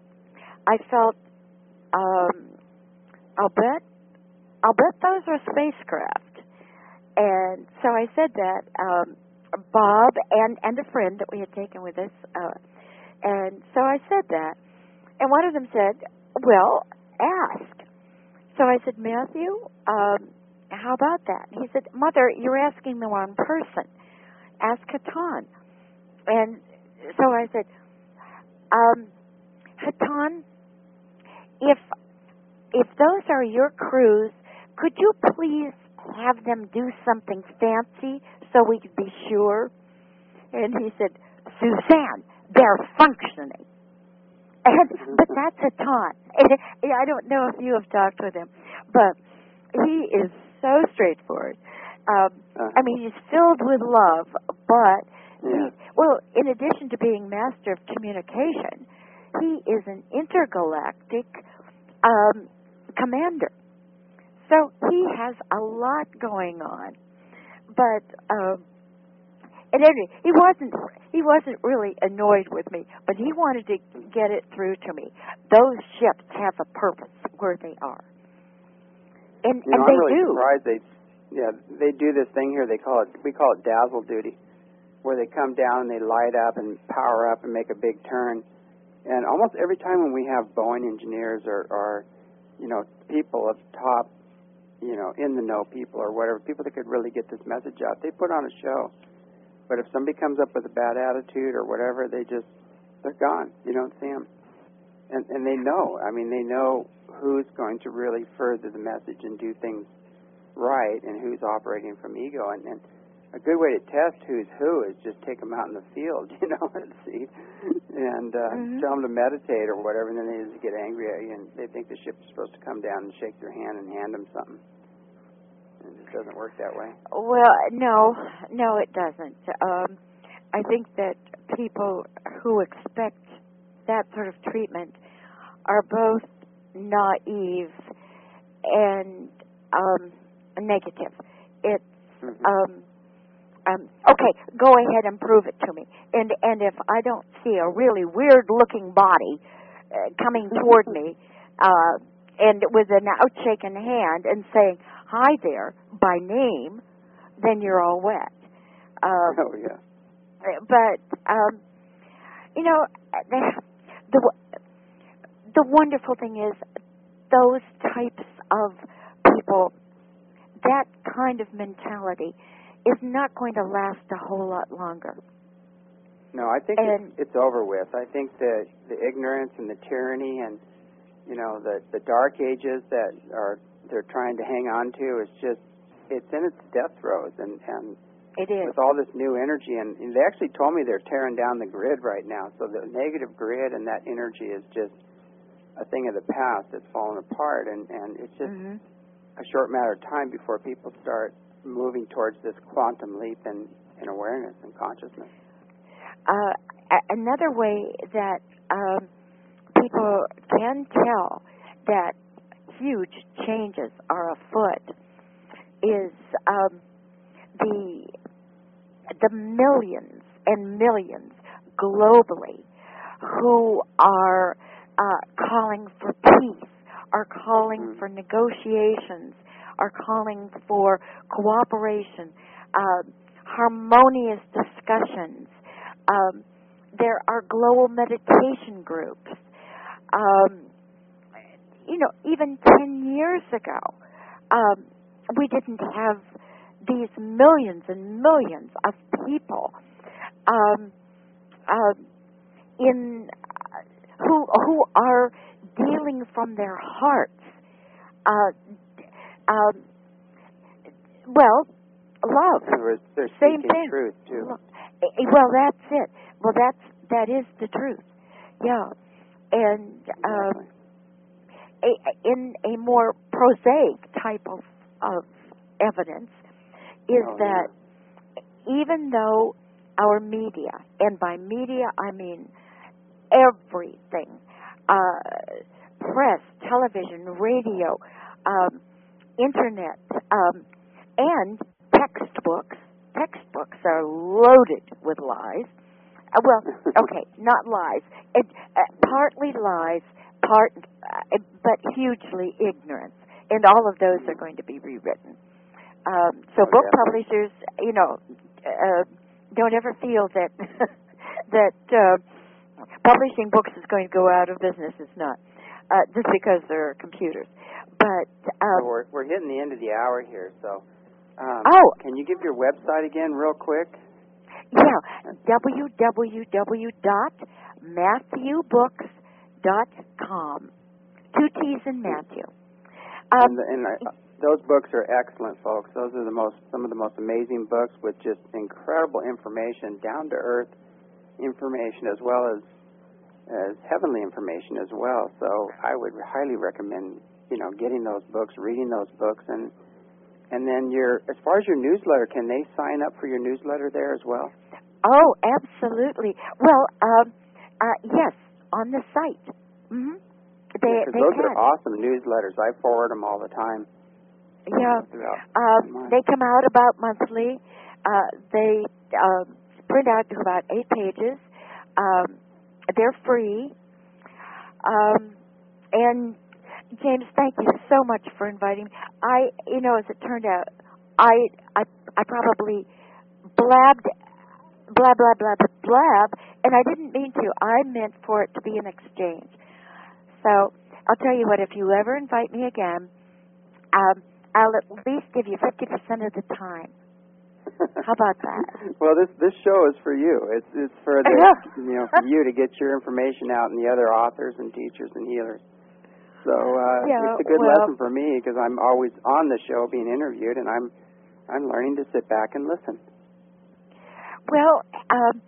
I felt. Um, I'll bet, I'll bet those are spacecraft. And so I said that um, Bob and and a friend that we had taken with us, uh, and so I said that, and one of them said, "Well, ask." So I said, "Matthew, um, how about that?" He said, "Mother, you're asking the wrong person. Ask Hatan." And so I said, um, "Hatan, if if those are your crews, could you please have them do something fancy so we could be sure?" And he said, "Suzanne, they're functioning." And, but that's Hatan. I don't know if you have talked with him, but he is so straightforward. Um, uh, I mean, he's filled with love, but yeah. he, well, in addition to being master of communication, he is an intergalactic um, commander. So he has a lot going on, but um, at any rate, he wasn't he wasn't really annoyed with me, but he wanted to get it through to me. Those ships have a purpose where they are, and You know, and I'm they really do. surprised they, yeah, they do this thing here. They call it we call it dazzle duty, where they come down and they light up and power up and make a big turn. And almost every time when we have Boeing engineers or, or you know, people of top, you know, in the know people or whatever, people that could really get this message out, they put on a show. But if somebody comes up with a bad attitude or whatever, they just, they're gone. You don't see them. And, and they know. I mean, they know who's going to really further the message and do things right and who's operating from ego. And, and a good way to test who's who is just take them out in the field, you know, and see. And uh, Mm-hmm. tell them to meditate or whatever, and then they just get angry at you, and they think the ship's supposed to come down and shake their hand and hand them something. And it just doesn't work that way. Well, no, no, it doesn't. Um, I think that people who expect that sort of treatment are both naive and um, negative. It's Mm-hmm. um, um, okay. Go ahead and prove it to me. And and if I don't see a really weird-looking body uh, coming toward me, uh, and with an outshaken hand and saying "Hi there" by name, then you're all wet. Um, Oh, yeah. But um, you know, the, the the wonderful thing is those types of people, that kind of mentality is not going to last a whole lot longer. No, I think And- it's, it's over with. I think the the ignorance and the tyranny and, you know, the the dark ages that are they're trying to hang on to is just, it's in its death throes. And, and It is. with all this new energy, and, and they actually told me they're tearing down the grid right now. So the negative grid and that energy is just a thing of the past that's fallen apart. And, and it's just Mm-hmm. a short matter of time before people start moving towards this quantum leap in, in awareness and consciousness. Uh, a- another way that um, people can tell that huge changes are afoot is um, the the millions and millions globally who are uh, calling for peace, are calling Mm. for negotiations, are calling for cooperation, uh, harmonious discussions. Um, there are global meditation groups. Um, you know, even ten years ago, um, we didn't have these millions and millions of people um, uh, in uh, who who are dealing from their hearts. Uh, um, well, love. They're, they're Same speaking thing. truth, too. Lo- eh, Well, that's it. Well, that's that is the truth. Yeah, and um, Exactly. a, in a more prosaic type of of evidence is Oh, that even though our media, and by media I mean everything, uh, press, television, radio, um, internet, um, and textbooks, textbooks are loaded with lies. Uh, well, okay, not lies. It, uh, partly lies, part, uh, but hugely ignorance. And all of those are going to be rewritten. Um, so Oh, book yeah. publishers, you know, uh, don't ever feel that that uh, publishing books is going to go out of business. It's not, uh, just because they're computers. But um, So we're we're hitting the end of the hour here. So, um, oh, can you give your website again, real quick? yeah, w w w dot matthew books dot com. Two T's in Matthew. Um, and the, and uh, those books are excellent, folks. Those are the most some of the most amazing books with just incredible information, down to earth information, as well as as heavenly information as well. So I would highly recommend, you know, getting those books, reading those books, and and then your as far as your newsletter, can they sign up for your newsletter there as well? Oh, absolutely. Well, um, uh, yes, on the site. Mm-hmm. They, Because they those can. are awesome newsletters. I forward them all the time. Yeah. Throughout Um, the month. they come out about monthly. Uh, they um, print out to about eight pages. Um, they're free. Um, and James, thank you so much for inviting me. I, you know, as it turned out, I, I, I probably blabbed, blab, blab, blab, blab, and I didn't mean to. I meant for it to be an exchange. So I'll tell you what, if you ever invite me again, um, I'll at least give you fifty percent of the time. How about that? Well, this this show is for you. It's it's for the you know for you to get your information out and the other authors and teachers and healers. So uh, Yeah, it's a good well, lesson for me because I'm always on the show being interviewed, and I'm I'm learning to sit back and listen. Well, um,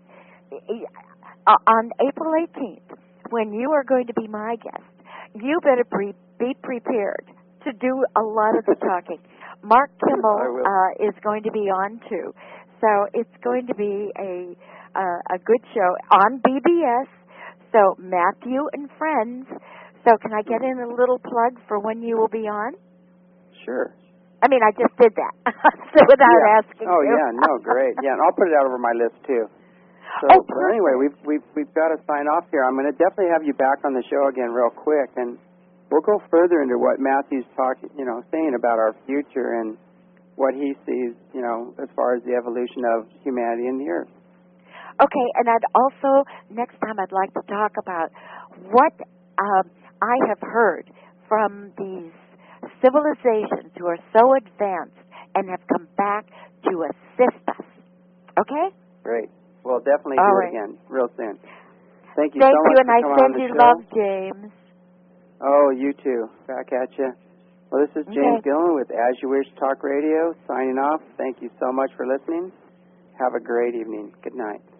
on April eighteenth, when you are going to be my guest, you better pre- be prepared to do a lot of the talking. Mark Kimmel uh, is going to be on too, so it's going to be a uh, a good show on B B S. So Matthew and Friends. So can I get in a little plug for when you will be on? Sure. I mean, I just did that so without yeah. asking. Oh you. yeah, no, great. Yeah, and I'll put it out over my list too. So, oh, so anyway, we've we've we've got to sign off here. I'm going to definitely have you back on the show again real quick, and we'll go further into what Matthew's talking, you know, saying about our future and what he sees, you know, as far as the evolution of humanity and the earth. Okay, and I'd also next time I'd like to talk about what um, I have heard from these civilizations who are so advanced and have come back to assist us. Okay? Great. We'll definitely All do right. it again real soon. Thank you Thank so you, much and for I coming send on the you show. love, James. Oh, you too. Back at you. Well, this is James Okay. Gillen with As You Wish Talk Radio signing off. Thank you so much for listening. Have a great evening. Good night.